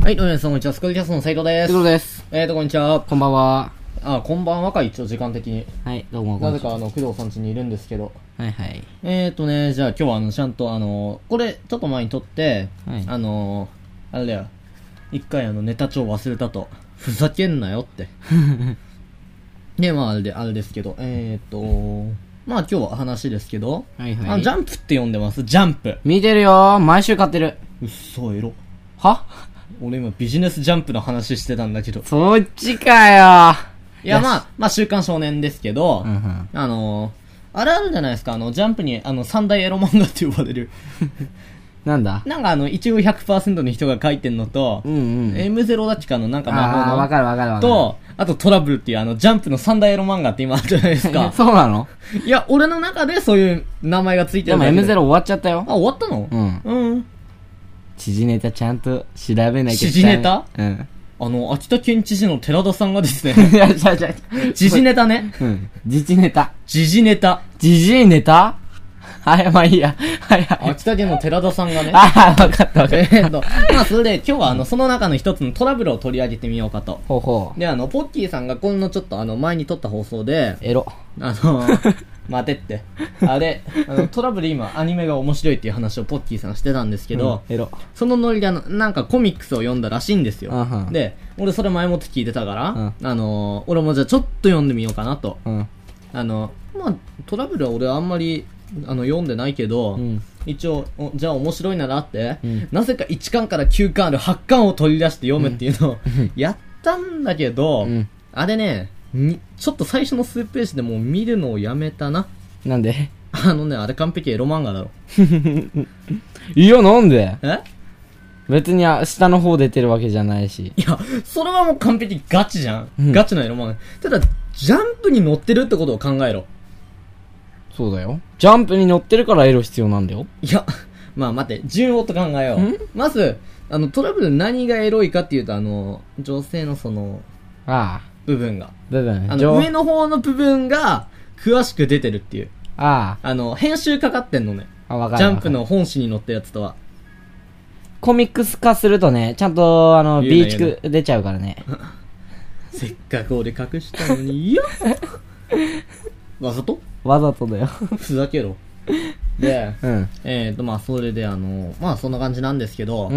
はい、どうも皆さん、こんにちは。スクールキャストの斉藤です。 ということです。 こんにちは。 こんばんは。 こんばんはか、一応時間的に。 はい、どうも。 なぜか、工藤さん家にいるんですけど。 はいはい。 じゃあ今日はちゃんとこれ、ちょっと前に撮って、 はい。 あれだよ。一回ネタ帳忘れたと。ふざけんなよって。で、まあ、あれですけど、まあ今日は話ですけど、 はいはい。 ジャンプって読んでます。ジャンプ。 見てるよー。毎週買ってる。 うっそ、エロ。 は俺今ビジネスジャンプの話してたんだけど。 そっちかよいや、まあ、週刊少年ですけど、 うんうん。 あれあるじゃないですか、ジャンプに、三大エロ漫画って呼ばれる。 なんだなんか一応 100% の人が書いてんのと、 うんうん。 M0 だっちかのなんか魔法の。 わかるわかるわかる。 と、あとトラブルっていうジャンプの三大エロ漫画って今あるじゃないですか。 そうなのいや、俺の中でそういう名前がついてでもるだけ M0 終わっちゃったよ。 あ、終わったのうん。知事ネタちゃんと調べなきゃ。 知事ネタうん。 秋田県知事の寺田さんがですね、 いや、違う。 時事ネタね。 うん。時事ネタ。 時事ネタ。 時事ネタはい、まあいいや。はいはい。 秋田県の寺田さんがね。 ああ、わかったわかった。 まあそれで今日はその中の一つのトラブルを取り上げてみようかと。 ほうほう。 で、ポッキーさんがこのちょっと前に撮った放送で、 エロ。 待てって。トラブル今アニメが面白いっていう話をポッキーさんしてたんですけど、 エロ。 そのノリでなんかコミックスを読んだらしいんですよ。で、俺それ前もって聞いてたから、俺もじゃあちょっと読んでみようかなと。まあ、トラブルは俺あんまり、読んでないけど、一応、じゃあ面白いならって、なぜか1巻から9巻ある8巻を取り出して読むっていうのを、やったんだけど、あれね、ちょっと最初の数ページでもう見るのをやめたな。 なんであれ完璧エロ漫画だろ。 いや、なんでえ別に下の方出てるわけじゃないし。 いや、それはもう完璧ガチじゃん。 うんガチのエロ漫画。ただ、ジャンプに載ってるってことを考えろ。 そうだよ。ジャンプに乗ってるからエロ必要なんだよ。 いや、まあ待って、順をと考えよう。まず、トラブル何がエロいかっていうと、女性のああ。 部分が。 部分。 上の方の部分が、詳しく出てるっていう。 あ編集かかってんのね。 あ。わかる。 ジャンプの本誌に載ったやつとは。 コミックス化するとね、ちゃんと、 言うなビーチク出ちゃうからね。 せっかく俺隠したのに、いやわざとわざとだよ。 ふざけろ。で、まあ、それでまあ、そんな感じなんですけど、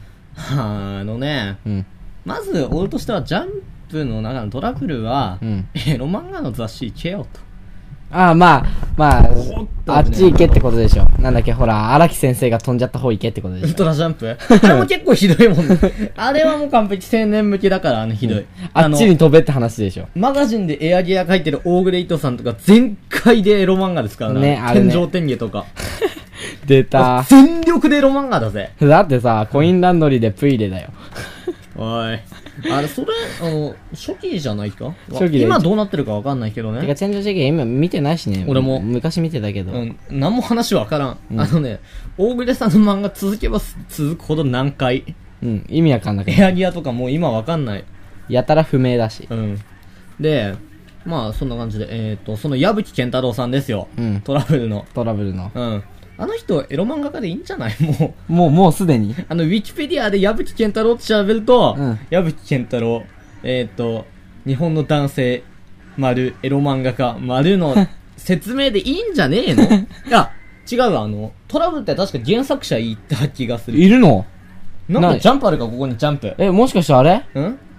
まず、俺としては、ジャンプの中のトラブルは、エロ漫画の雑誌行けよと。 あっち行けってことでしょ。なんだっけ、ほら、荒木先生が飛んじゃった方行けってことでしょ。 ウルトラジャンプあれも結構ひどいもんね。あれはもう完璧青年向きだからひどい。 あっちに飛べって話でしょ。 マガジンでエアギア書いてる大暮糸さんとか全開でエロ漫画ですからね。 あれね。 天上天下とか。 出た。 全力でエロ漫画だぜ。 だってさ、コインランドリーでプイレだよ。 おい。それ、初期じゃないか初期で。 今どうなってるかわかんないけどね。 てか、チェンジして今見てないしね。 俺も。 昔見てたけど。 何も話わからん。大暮さんの漫画続けば続くほど難解。 意味わかんなくエアギアとかもう今わかんない。 やたら不明だし。 で、まあ、そんな感じで、その矢吹健太郎さんですよ。トラブルの。あの人、エロ漫画家でいいんじゃないもうすでにウィキペディアで矢吹健太郎って調べると、矢吹健太郎、日本の男性、丸、エロ漫画家、丸の説明でいいんじゃねえのいや、違うわ、トラブルって確か原作者いた気がする。 いるのなんかジャンプあるか、ここにジャンプ。 もしかしてあれ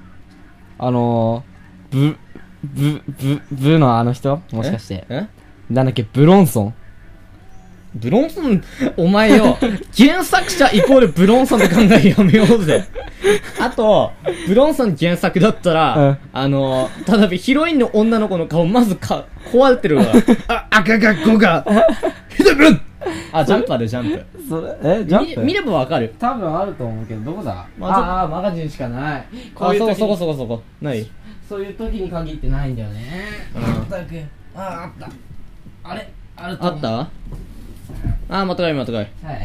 ブのあの人もしかして。なんだっけ、ブロンソンお前よ、原作者イコールブロンソンって考えやめようぜ。あと、ブロンソン原作だったら、ただヒロインの女の子の顔まず壊れてるわ。赤が5が、ひどいぶんジャンプある、ジャンプ。 ジャンプ見ればわかる。 多分あると思うけど、どこだマガジンしかない。 そこ。ないそういう時に限ってないんだよね。あった。あれあったまたかい。はい。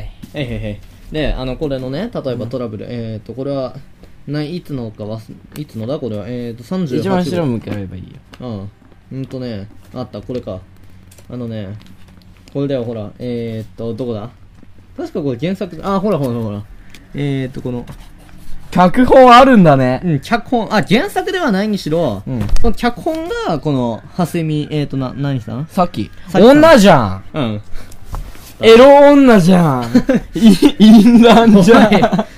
で、これのね、例えばトラブル、これは、いつのだこれは、38 一番後ろ向ければいいよ。 あった、これか。これだよ、ほら、どこだ確かこれ原作、ほら。この、 脚本あるんだね。 うん、脚本、原作ではないにしろ、この脚本が、この、蓮見、何さんさっき。 さっき女じゃん。 うん。 エロ女じゃん。淫乱じゃん。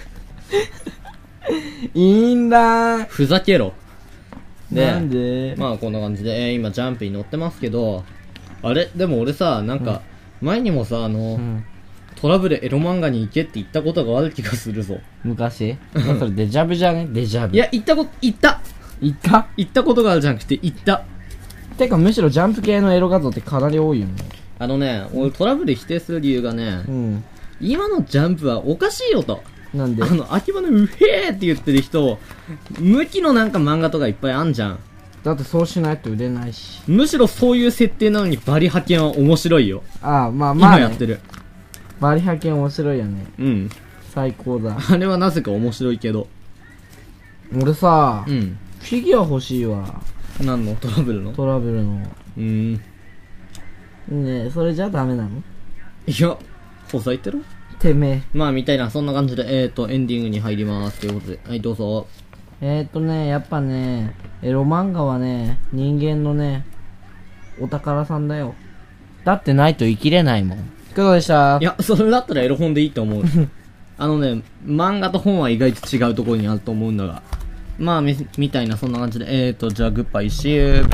淫乱。 ふざけろ。 なんでまあこんな感じで、今ジャンプに乗ってますけど、あれでも俺さ、なんか、前にもさ、トラブルエロ漫画に行けって言ったことがある気がするぞ。 昔それデジャブじゃね？デジャブ。 いや、行ったことがあるじゃなくて、行った。 てかむしろジャンプ系のエロ画像ってかなり多いよね。 俺トラブル否定する理由がね、今のジャンプはおかしいよと。 なんで秋葉のうへーって言ってる人、向きのなんか漫画とかいっぱいあんじゃん。 だってそうしないと売れないし。 むしろそういう設定なのにバリ派遣は面白いよ。 まあ、ね、 今やってる。 バリ派遣面白いよね。 うん。 最高だ。 あれはなぜか面白いけど。 俺さ、 フィギュア欲しいわ。 何の？トラブルの？ トラブルの。 ねえ、それじゃダメなの？ いや、抑えてろ？ てめえ。 まあ、みたいな、そんな感じで、エンディングに入ります。ということで、はい、どうぞ。 やっぱね、エロ漫画はね、人間のね、お宝さんだよ。だってないと生きれないもん。工藤でした。 いや、それだったらエロ本でいいと思う。漫画と本は意外と違うところにあると思うんだが。まあ、みたいな、そんな感じで、じゃあ、グッバイ、シュー。